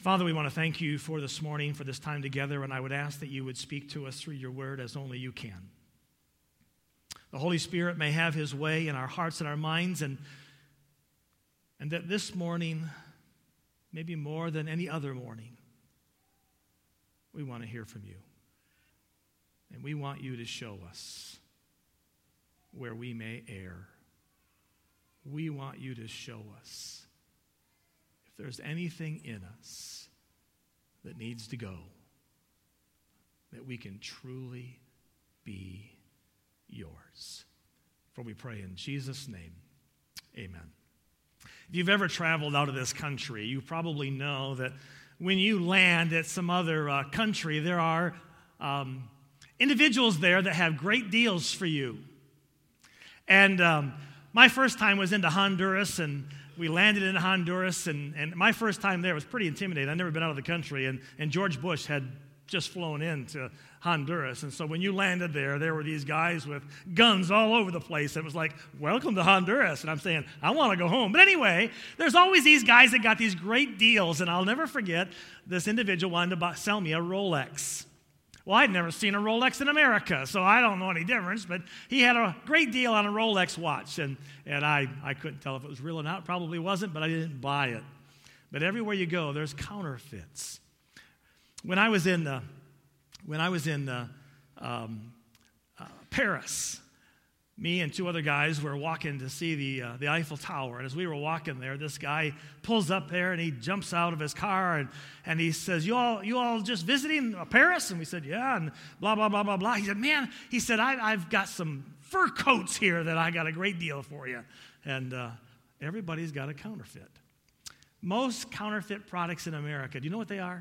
Father, we want to thank you for this morning, for this time together, and I would ask that you would speak to us through your word as only you can. The Holy Spirit may have his way in our hearts and our minds, and that this morning, maybe more than any other morning, we want to hear from you. And we want you to show us where we may err. We want you to show us if there's anything in us that needs to go, that we can truly be yours. For we pray in Jesus' name, amen. If you've ever traveled out of this country, you probably know that when you land at some other country, there are individuals there that have great deals for you. And my first time was into Honduras, and we landed in Honduras, and my first time there was pretty intimidating. I'd never been out of the country, and George Bush had just flown into Honduras. And so when you landed there were these guys with guns all over the place. It was like, welcome to Honduras. And I'm saying, I want to go home. But anyway, there's always these guys that got these great deals. And I'll never forget, this individual wanted to sell me a Rolex. Well, I'd never seen a Rolex in America, so I don't know any difference. But he had a great deal on a Rolex watch. And I couldn't tell if it was real or not. Probably wasn't, but I didn't buy it. But everywhere you go, there's counterfeits. When I was in Paris, me and two other guys were walking to see the Eiffel Tower. And as we were walking there, this guy pulls up there and he jumps out of his car and he says, you all just visiting Paris? And we said, yeah, and blah, blah, blah, blah, blah. He said, man, I've got some fur coats here that I got a great deal for you. And everybody's got a counterfeit. Most counterfeit products in America, do you know what they are?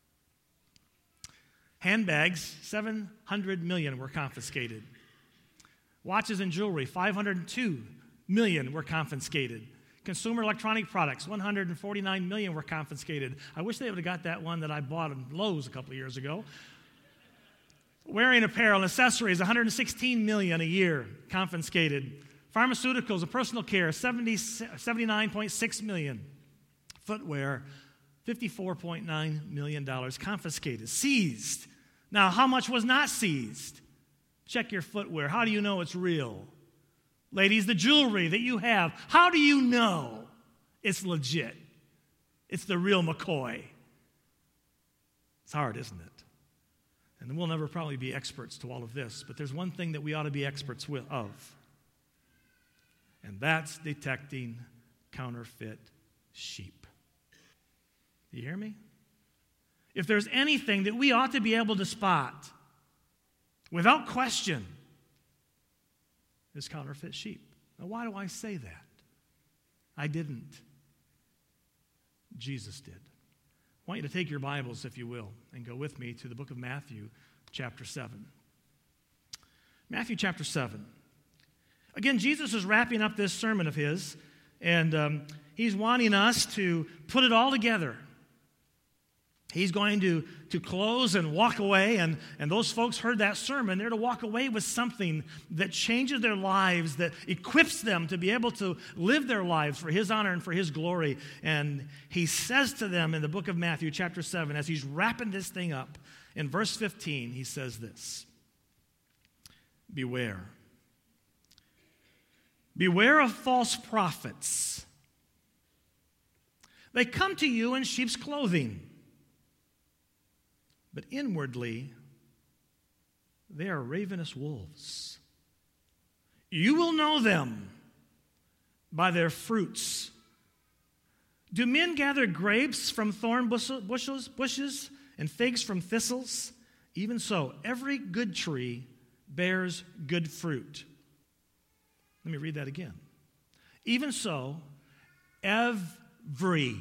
Handbags, 700 million were confiscated. Watches and jewelry, 502 million were confiscated. Consumer electronic products, 149 million were confiscated. I wish they would have got that one that I bought at Lowe's a couple of years ago. Wearing apparel and accessories, 116 million a year confiscated. Pharmaceuticals and personal care, 79.6 million. Footwear, $54.9 million confiscated, seized. Now, how much was not seized? Check your footwear. How do you know it's real? Ladies, the jewelry that you have, how do you know it's legit? It's the real McCoy. It's hard, isn't it? And we'll never probably be experts to all of this, but there's one thing that we ought to be experts of, and that's detecting counterfeit sheep. You hear me? If there's anything that we ought to be able to spot, without question, it's counterfeit sheep. Now, why do I say that? I didn't. Jesus did. I want you to take your Bibles, if you will, and go with me to the book of Matthew, chapter 7. Matthew chapter 7. Again, Jesus is wrapping up this sermon of his, and he's wanting us to put it all together. He's going to close and walk away, and those folks heard that sermon. They're to walk away with something that changes their lives, that equips them to be able to live their lives for his honor and for his glory. And he says to them in the book of Matthew, chapter 7, as he's wrapping this thing up, in verse 15, he says this: Beware. Beware of false prophets. They come to you in sheep's clothing, but inwardly, they are ravenous wolves. You will know them by their fruits. Do men gather grapes from thorn bushes and figs from thistles? Even so, every good tree bears good fruit. Let me read that again. Even so, every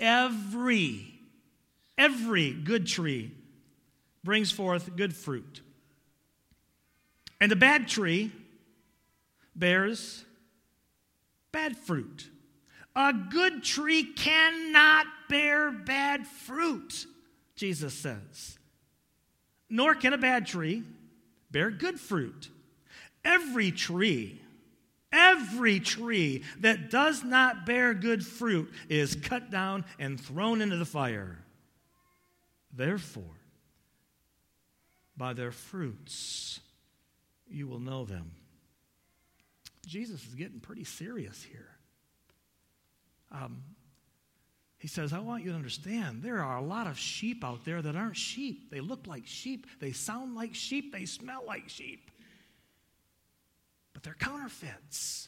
good tree brings forth good fruit. And a bad tree bears bad fruit. A good tree cannot bear bad fruit, Jesus says. Nor can a bad tree bear good fruit. Every tree that does not bear good fruit is cut down and thrown into the fire. Therefore, by their fruits you will know them. Jesus is getting pretty serious here. He says, I want you to understand, there are a lot of sheep out there that aren't sheep. They look like sheep. They sound like sheep. They smell like sheep. But they're counterfeits.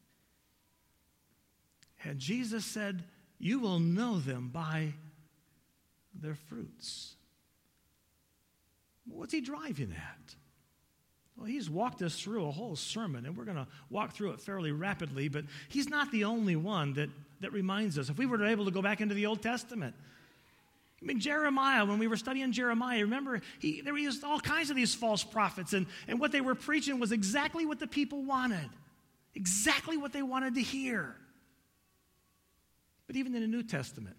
And Jesus said, you will know them by their fruits. What's he driving at? Well, he's walked us through a whole sermon, and we're going to walk through it fairly rapidly, but he's not the only one that reminds us. If we were able to go back into the Old Testament, I mean, Jeremiah, when we were studying Jeremiah, remember, there was all kinds of these false prophets, and what they were preaching was exactly what the people wanted, exactly what they wanted to hear. But even in the New Testament,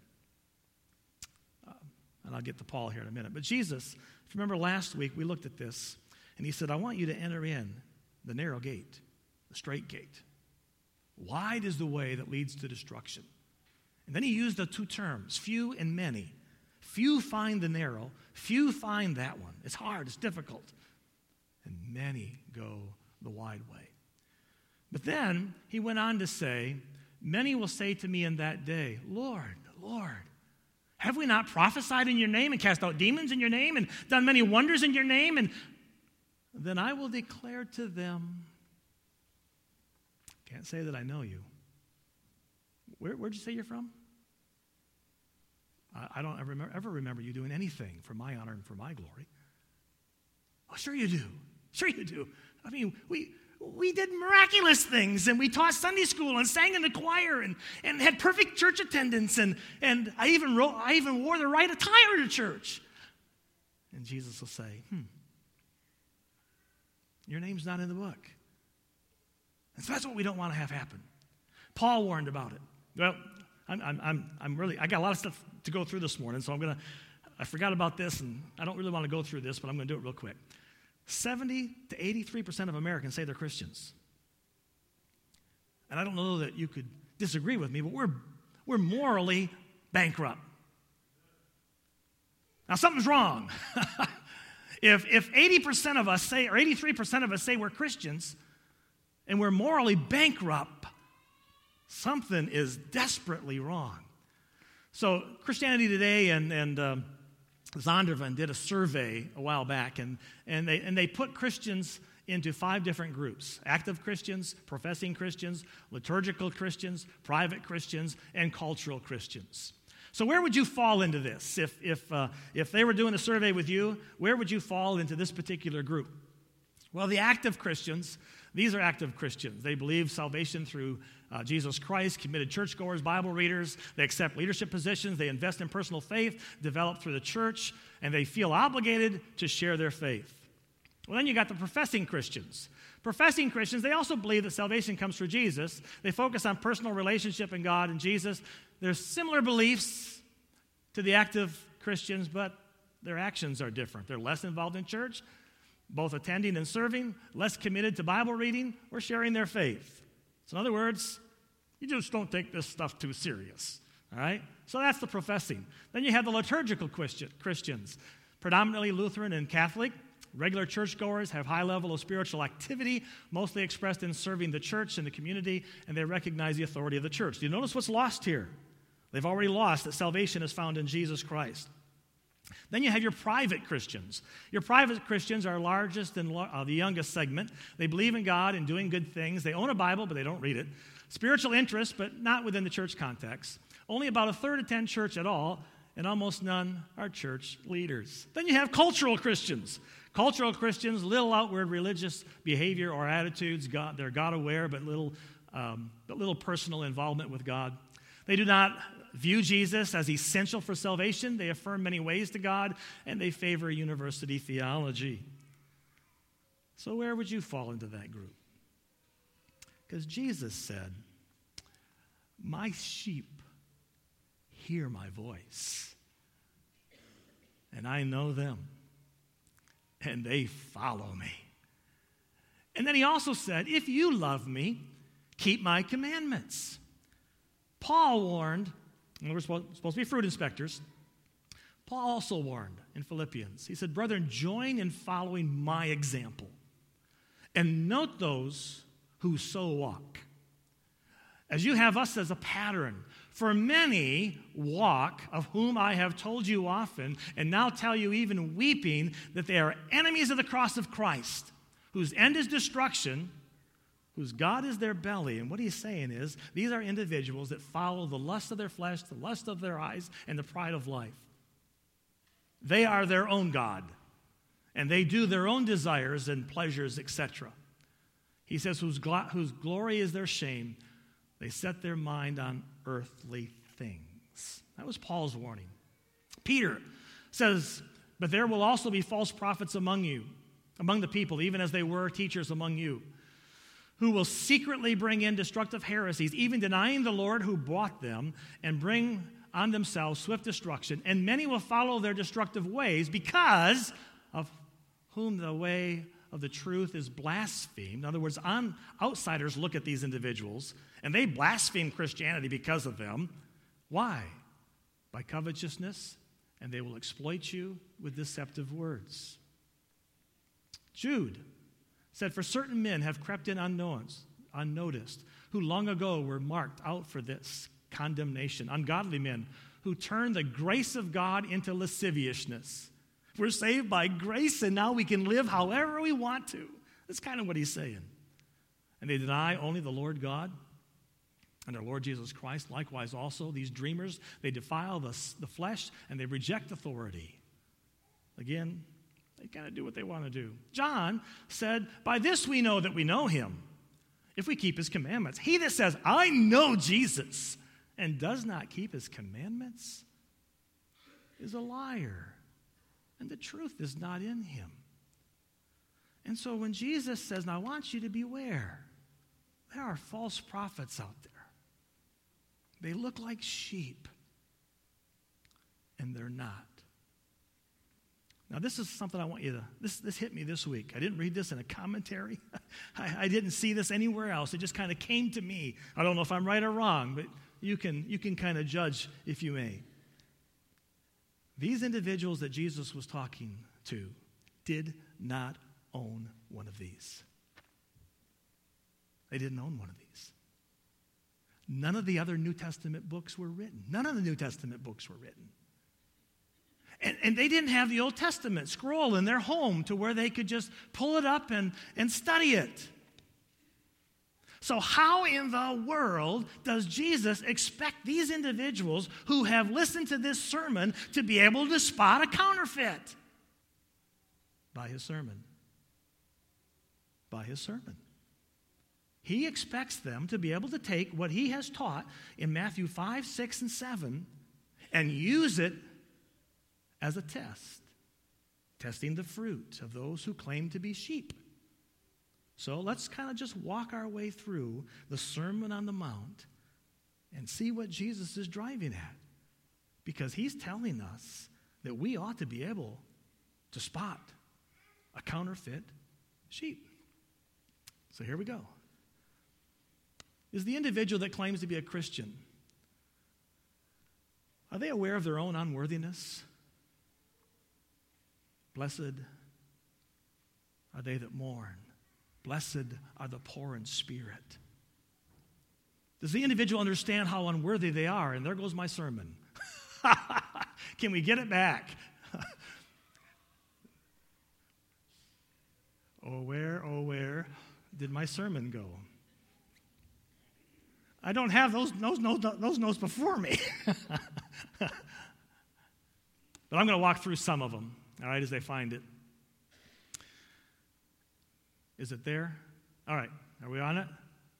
and I'll get to Paul here in a minute, but Jesus, if you remember last week, we looked at this, and he said, I want you to enter in the narrow gate, the straight gate. Wide is the way that leads to destruction. And then he used the two terms, few and many. Few find the narrow, few find that one. It's hard, it's difficult. And many go the wide way. But then he went on to say, many will say to me in that day, Lord, Lord, have we not prophesied in your name and cast out demons in your name and done many wonders in your name? And then I will declare to them, can't say that I know you. Where'd you say you're from? I don't ever remember you doing anything for my honor and for my glory. Oh, sure you do. Sure you do. I mean, we did miraculous things, and we taught Sunday school and sang in the choir and had perfect church attendance, and I even wore the right attire to church. And Jesus will say, your name's not in the book. And so that's what we don't want to have happen. Paul warned about it. Well, I got a lot of stuff to go through this morning, so I forgot about this, and I don't really want to go through this, but I'm going to do it real quick. 70 to 83% of Americans say they're Christians. And I don't know that you could disagree with me, but we're morally bankrupt. Now, something's wrong. If 80% of us say, or 83% of us say we're Christians, and we're morally bankrupt, something is desperately wrong. So Christianity Today and Zondervan did a survey a while back, and they put Christians into 5 different groups: active Christians, professing Christians, liturgical Christians, private Christians, and cultural Christians. So where would you fall into this? If they were doing a survey with you, where would you fall into this particular group? Well, the active Christians, these are active Christians. They believe salvation through Jesus Christ, committed churchgoers, Bible readers. They accept leadership positions. They invest in personal faith developed through the church, and they feel obligated to share their faith. Well, then you got the professing Christians. Professing Christians, they also believe that salvation comes through Jesus. They focus on personal relationship in God and Jesus. There's similar beliefs to the active Christians, but their actions are different. They're less involved in church, both attending and serving, less committed to Bible reading or sharing their faith. So in other words, you just don't take this stuff too serious, all right? So that's the professing. Then you have the liturgical Christians, predominantly Lutheran and Catholic. Regular churchgoers have high level of spiritual activity, mostly expressed in serving the church and the community, and they recognize the authority of the church. Do you notice what's lost here? They've already lost that salvation is found in Jesus Christ. Then you have your private Christians. Your private Christians are largest and the youngest segment. They believe in God and doing good things. They own a Bible, but they don't read it. Spiritual interest, but not within the church context. Only about a third attend church at all, and almost none are church leaders. Then you have cultural Christians. Cultural Christians, little outward religious behavior or attitudes. They're God-aware, but little personal involvement with God. They do not view Jesus as essential for salvation. They affirm many ways to God, and they favor university theology. So where would you fall into that group? Because Jesus said, my sheep hear my voice, and I know them, and they follow me. And then he also said, if you love me, keep my commandments. Paul warned, and we're supposed to be fruit inspectors. Paul also warned in Philippians. He said, brethren, join in following my example and note those who so walk, as you have us as a pattern. For many walk, of whom I have told you often, and now tell you even weeping, that they are enemies of the cross of Christ, whose end is destruction, whose God is their belly. And what he's saying is, these are individuals that follow the lust of their flesh, the lust of their eyes, and the pride of life. They are their own God, and they do their own desires and pleasures, etc. He says, whose glory is their shame. They set their mind on earthly things. That was Paul's warning. Peter says, but there will also be false prophets among you, among the people, even as they were teachers among you, who will secretly bring in destructive heresies, even denying the Lord who bought them, and bring on themselves swift destruction. And many will follow their destructive ways, because of whom the way of the truth is blasphemed. In other words, outsiders look at these individuals, and they blaspheme Christianity because of them. Why? By covetousness, and they will exploit you with deceptive words. Jude said, for certain men have crept in unnoticed, who long ago were marked out for this condemnation. Ungodly men who turn the grace of God into lasciviousness. We're saved by grace, and now we can live however we want to. That's kind of what he's saying. And they deny only the Lord God and our Lord Jesus Christ. Likewise also, these dreamers, they defile the flesh, and they reject authority. Again, they kind of do what they want to do. John said, by this we know that we know him, if we keep his commandments. He that says, I know Jesus, and does not keep his commandments is a liar, and the truth is not in him. And so when Jesus says, now I want you to beware, there are false prophets out there. They look like sheep, and they're not. Now, this is something I want you to, this hit me this week. I didn't read this in a commentary. I didn't see this anywhere else. It just kind of came to me. I don't know if I'm right or wrong, but you can kind of judge if you may. These individuals that Jesus was talking to did not own one of these. They didn't own one of these. None of the other New Testament books were written. None of the New Testament books were written. And they didn't have the Old Testament scroll in their home to where they could just pull it up and study it. So how in the world does Jesus expect these individuals who have listened to this sermon to be able to spot a counterfeit? By his sermon. By his sermon. He expects them to be able to take what he has taught in Matthew 5, 6, and 7 and use it as a test, testing the fruit of those who claim to be sheep. So let's kind of just walk our way through the Sermon on the Mount and see what Jesus is driving at. Because he's telling us that we ought to be able to spot a counterfeit sheep. So here we go. Is the individual that claims to be a Christian, are they aware of their own unworthiness? Blessed are they that mourn. Blessed are the poor in spirit. Does the individual understand how unworthy they are? And there goes my sermon. Can we get it back? Oh, where did my sermon go? I don't have those notes before me. But I'm going to walk through some of them, all right, as they find it. Is it there? All right. Are we on it?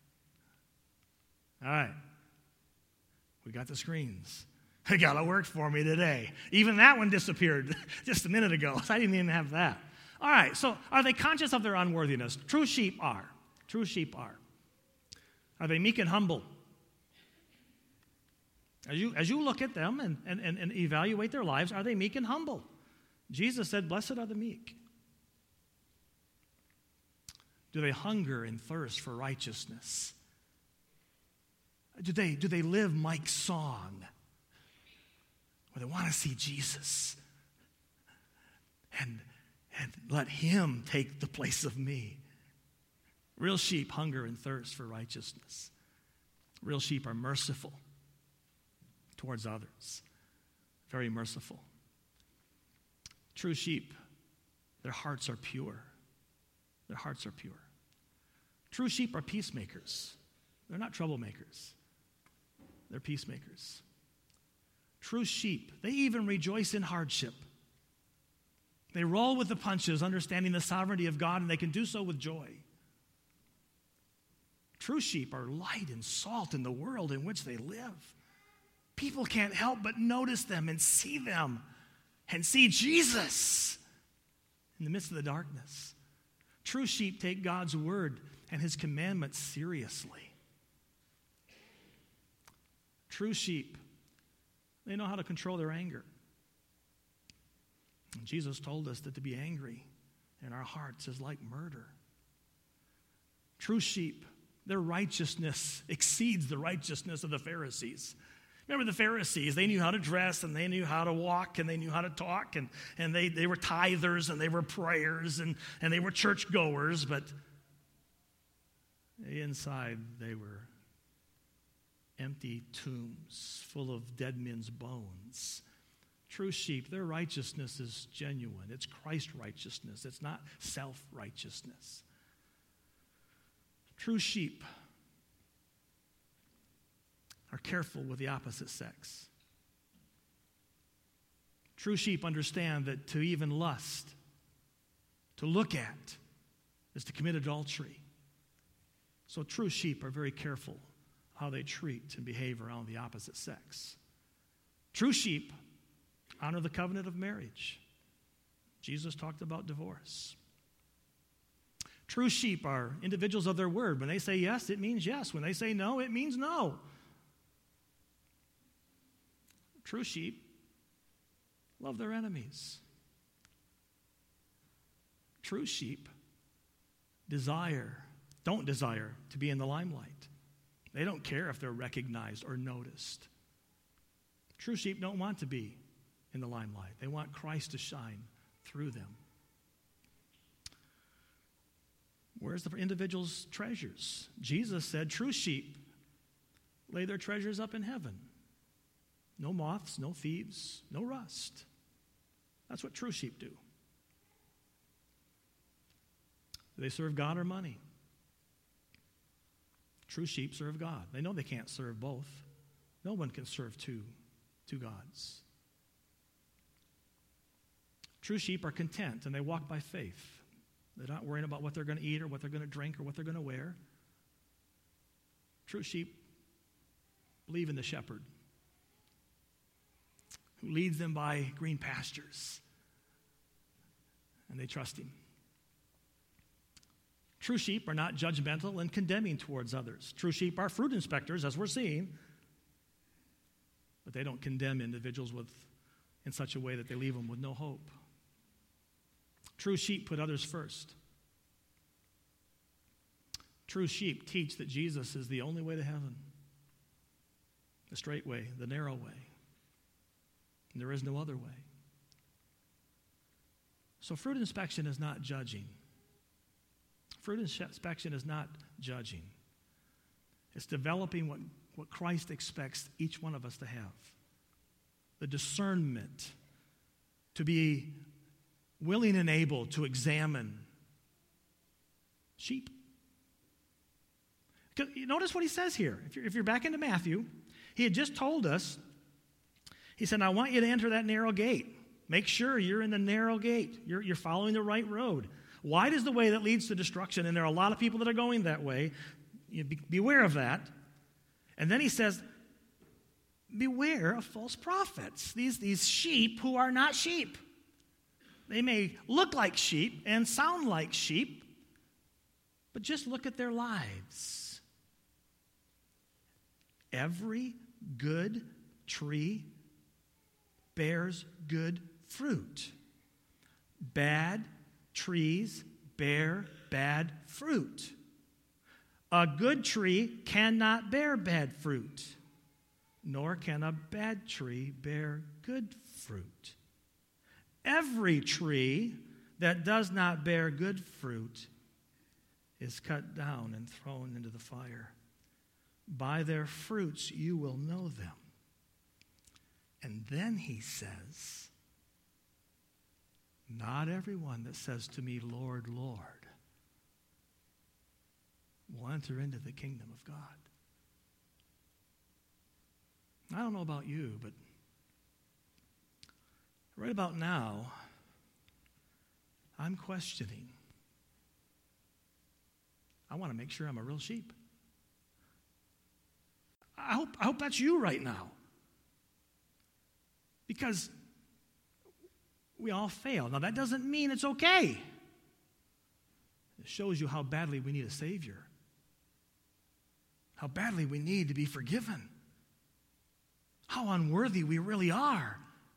All right. We got the screens. They got to work for me today. Even that one disappeared just a minute ago. So I didn't even have that. All right. So are they conscious of their unworthiness? True sheep are. True sheep are. Are they meek and humble? As you look at them and evaluate their lives, are they meek and humble? Jesus said, blessed are the meek. Do they hunger and thirst for righteousness? Do they live Mike's song? Where they want to see Jesus? and let him take the place of me. Real sheep hunger and thirst for righteousness. Real sheep are merciful towards others. Very merciful. True sheep, their hearts are pure. Their hearts are pure. True sheep are peacemakers. They're not troublemakers. They're peacemakers. True sheep, they even rejoice in hardship. They roll with the punches, understanding the sovereignty of God, and they can do so with joy. True sheep are light and salt in the world in which they live. People can't help but notice them and see Jesus in the midst of the darkness. True sheep take God's word and his commandments seriously. True sheep, they know how to control their anger. And Jesus told us that to be angry in our hearts is like murder. True sheep, their righteousness exceeds the righteousness of the Pharisees. Remember the Pharisees, they knew how to dress, and they knew how to walk, and they knew how to talk, and they were tithers, and they were prayers, and they were churchgoers, but inside they were empty tombs full of dead men's bones. True sheep, their righteousness is genuine. It's Christ righteousness. It's not self-righteousness. True sheep are careful with the opposite sex. True sheep understand that to even lust, to look at, is to commit adultery. So true sheep are very careful how they treat and behave around the opposite sex. True sheep honor the covenant of marriage. Jesus talked about divorce. True sheep are individuals of their word. When they say yes, it means yes. When they say no, it means no. True sheep love their enemies. True sheep don't desire to be in the limelight. They don't care if they're recognized or noticed. True sheep don't want to be in the limelight. They want Christ to shine through them. Where's the individual's treasures? Jesus said, true sheep lay their treasures up in heaven. No moths, no thieves, no rust. That's what true sheep do. Do they serve God or money? True sheep serve God. They know they can't serve both. No one can serve two gods. True sheep are content, and they walk by faith. They're not worrying about what they're going to eat or what they're going to drink or what they're going to wear. True sheep believe in the shepherd who leads them by green pastures, and they trust him. True sheep are not judgmental and condemning towards others. True sheep are fruit inspectors, as we're seeing, but they don't condemn individuals in such a way that they leave them with no hope. True sheep put others first. True sheep teach that Jesus is the only way to heaven, the straight way, the narrow way, and there is no other way. So fruit inspection is not judging. Fruit inspection is not judging. It's developing what Christ expects each one of us to have. The discernment to be willing and able to examine sheep. Notice what he says here. If you're back into Matthew, he had just told us, he said, I want you to enter that narrow gate. Make sure you're in the narrow gate. You're following the right road. Wide is the way that leads to destruction, and there are a lot of people that are going that way. Beware of that. And then he says, beware of false prophets, these sheep who are not sheep. They may look like sheep and sound like sheep, but just look at their lives. Every good tree bears good fruit. Bad trees bear bad fruit. A good tree cannot bear bad fruit, nor can a bad tree bear good fruit. Every tree that does not bear good fruit is cut down and thrown into the fire. By their fruits you will know them. And then he says, not everyone that says to me, Lord, Lord, will enter into the kingdom of God. I don't know about you, but right about now, I'm questioning. I want to make sure I'm a real sheep. I hope that's you right now. Because we all fail. Now, that doesn't mean it's okay. It shows you how badly we need a Savior. How badly we need to be forgiven. How unworthy we really are.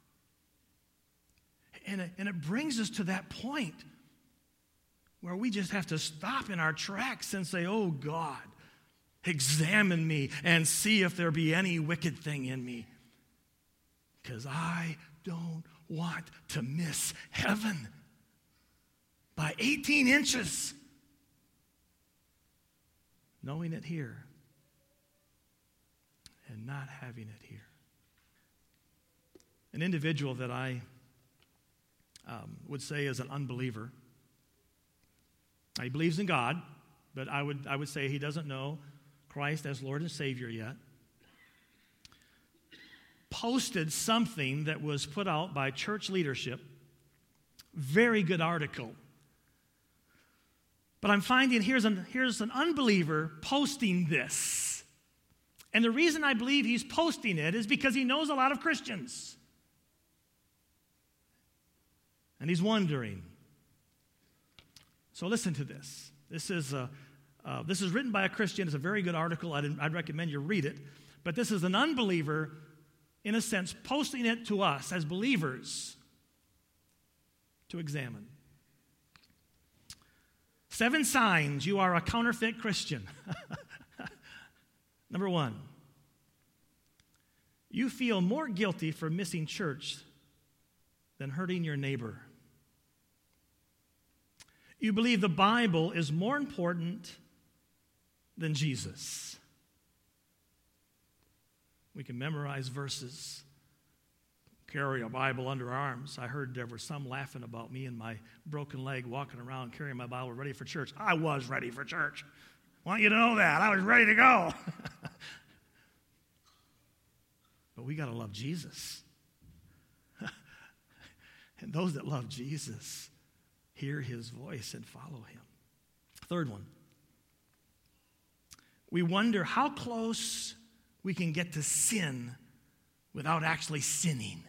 And it brings us to that point where we just have to stop in our tracks and say, oh God, examine me and see if there be any wicked thing in me. Because I don't want to miss heaven by 18 inches. Knowing it here and not having it here. An individual that I would say is an unbeliever. He believes in God, but I would say he doesn't know Christ as Lord and Savior yet. Posted something that was put out by church leadership. Very good article. But I'm finding here's an unbeliever posting this. And the reason I believe he's posting it is because he knows a lot of Christians. And he's wondering. So listen to this. This is written by a Christian. It's a very good article. I'd recommend you read it. But this is an unbeliever, in a sense, posting it to us as believers to examine. 7 signs you are a counterfeit Christian. Number 1, you feel more guilty for missing church than hurting your neighbor. You believe the Bible is more important than Jesus. We can memorize verses, carry a Bible under our arms. I heard there were some laughing about me and my broken leg walking around carrying my Bible ready for church. I was ready for church. I want you to know that. I was ready to go. But we got to love Jesus. And those that love Jesus hear his voice and follow him. Third one. We wonder how close we can get to sin without actually sinning.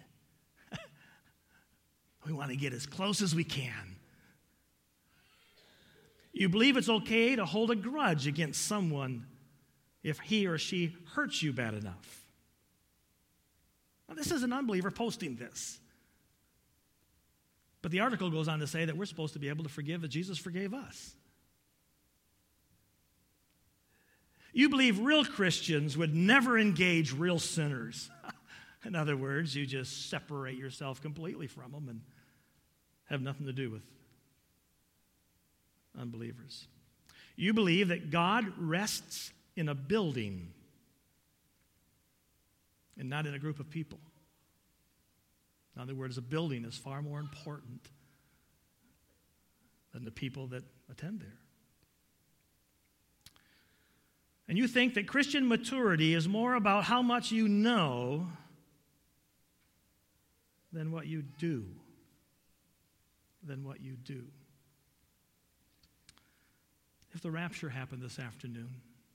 We want to get as close as we can. You believe it's okay to hold a grudge against someone if he or she hurts you bad enough. Now, this is an unbeliever posting this. But the article goes on to say that we're supposed to be able to forgive as Jesus forgave us. You believe real Christians would never engage real sinners. In other words, you just separate yourself completely from them and have nothing to do with unbelievers. You believe that God rests in a building and not in a group of people. In other words, a building is far more important than the people that attend there. And you think that Christian maturity is more about how much you know than what you do. If the rapture happened this afternoon,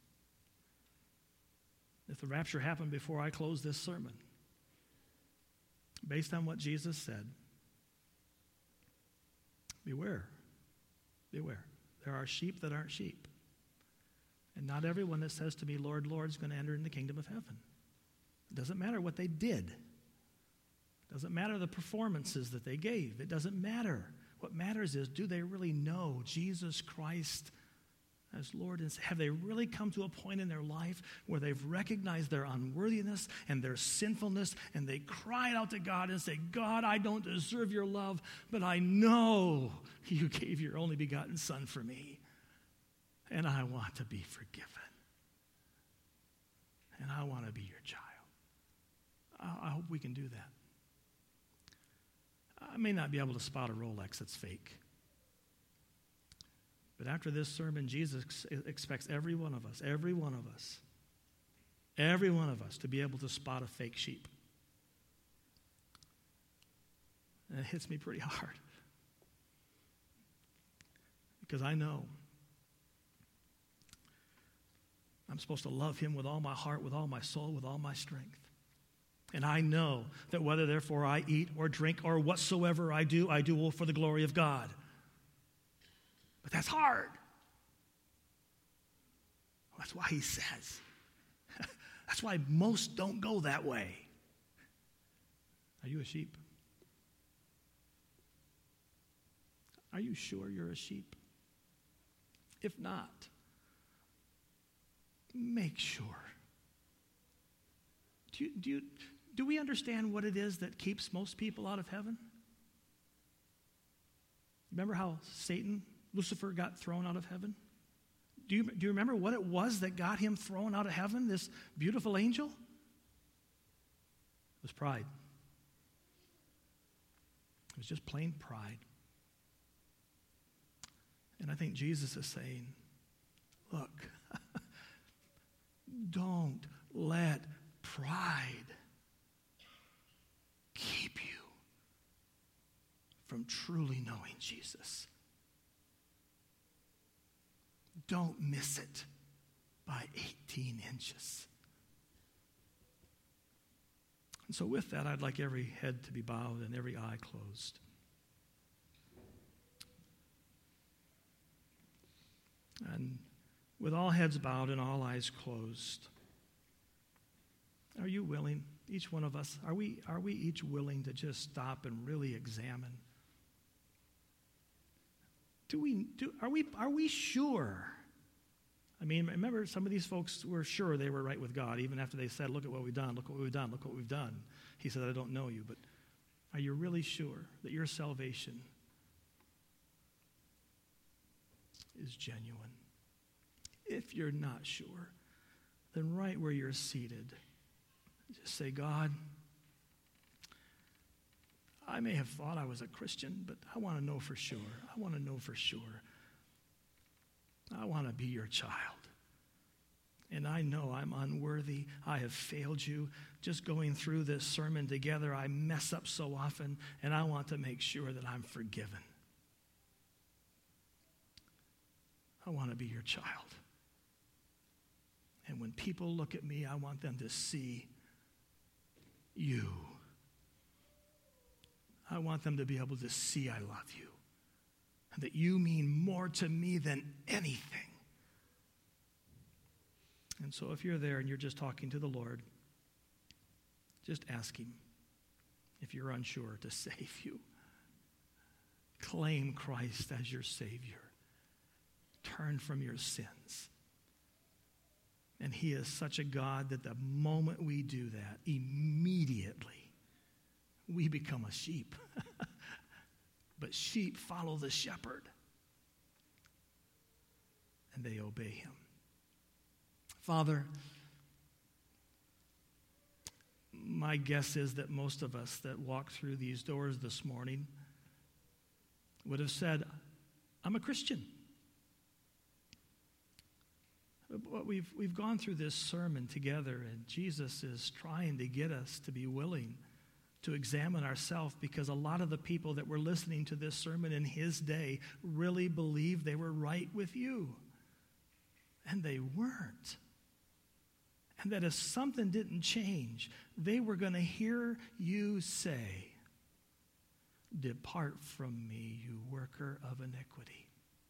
if the rapture happened before I close this sermon, based on what Jesus said, beware. There are sheep that aren't sheep. And not everyone that says to me, Lord, Lord, is going to enter in the kingdom of heaven. It doesn't matter what they did. It doesn't matter the performances that they gave. It doesn't matter. What matters is, do they really know Jesus Christ as Lord, and have they really come to a point in their life where they've recognized their unworthiness and their sinfulness, and they cried out to God and say, God, I don't deserve your love, but I know you gave your only begotten Son for me, and I want to be forgiven, and I want to be your child. I hope we can do that. I may not be able to spot a Rolex that's fake. But after this sermon, Jesus expects every one of us to be able to spot a fake sheep. And it hits me pretty hard. Because I know I'm supposed to love him with all my heart, with all my soul, with all my strength. And I know that whether therefore I eat or drink or whatsoever I do all for the glory of God. But that's hard. That's why he says. That's why most don't go that way. Are you a sheep? Are you sure you're a sheep? If not, make sure. Do we understand what it is that keeps most people out of heaven? Remember how Lucifer got thrown out of heaven? Do you remember what it was that got him thrown out of heaven, this beautiful angel? It was pride. It was just plain pride. And I think Jesus is saying, look, don't let pride keep you from truly knowing Jesus. Don't miss it by 18 inches. And so with that, I'd like every head to be bowed and every eye closed. And with all heads bowed and all eyes closed, are you willing, each one of us, are we each willing to just stop and really examine? Are we sure? I mean, remember, some of these folks were sure they were right with God, even after they said, look at what we've done, look what we've done, look what we've done. He said, I don't know you, but are you really sure that your salvation is genuine? If you're not sure, then right where you're seated, just say, God, I may have thought I was a Christian, but I want to know for sure. I want to know for sure. I want to be your child. And I know I'm unworthy. I have failed you. Just going through this sermon together, I mess up so often, and I want to make sure that I'm forgiven. I want to be your child. And when people look at me, I want them to see you. I want them to be able to see I love you, and that you mean more to me than anything. And so if you're there and you're just talking to the Lord, just ask him, if you're unsure, to save you. Claim Christ as your Savior. Turn from your sins. And he is such a God that the moment we do that, immediately we become a sheep. But sheep follow the shepherd, and they obey him. Father, my guess is that most of us that walk through these doors this morning would have said, I'm a Christian. But we've gone through this sermon together, and Jesus is trying to get us to be willing to examine ourselves, because a lot of the people that were listening to this sermon in his day really believed they were right with you. And they weren't. And that if something didn't change, they were going to hear you say, depart from me, you worker of iniquity.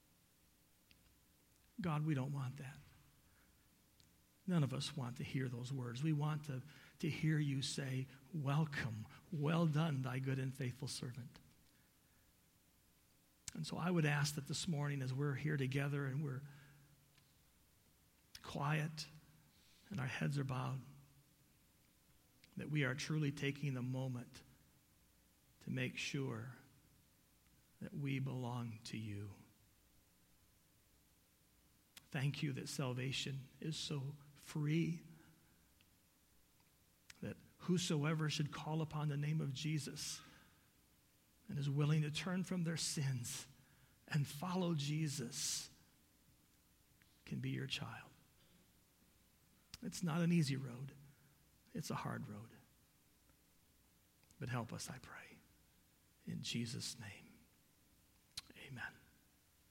God, we don't want that. None of us want to hear those words. We want to hear you say, welcome, well done, thy good and faithful servant. And so I would ask that this morning, as we're here together and we're quiet and our heads are bowed, that we are truly taking the moment to make sure that we belong to you. Thank you that salvation is so free, that whosoever should call upon the name of Jesus and is willing to turn from their sins and follow Jesus can be your child. It's not an easy road. It's a hard road. But help us, I pray. In Jesus' name.